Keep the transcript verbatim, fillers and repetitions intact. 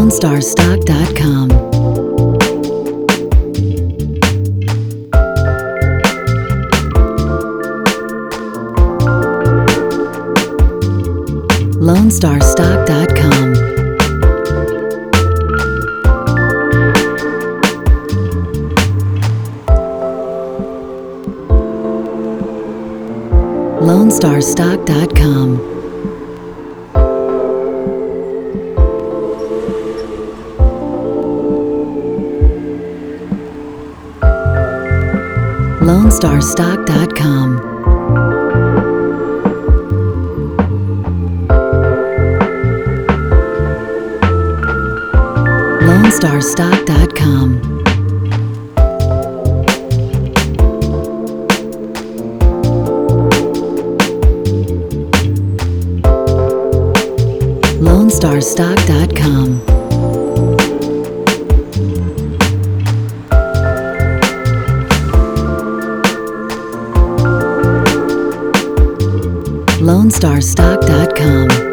Lone Star Stock dot com. Lone Star Stock dot com. Lone Star Stock dot com. Lone Star Stock dot com. Lone Star Stock dot com. Lone Star Stock dot com. Lone Star Stock dot com.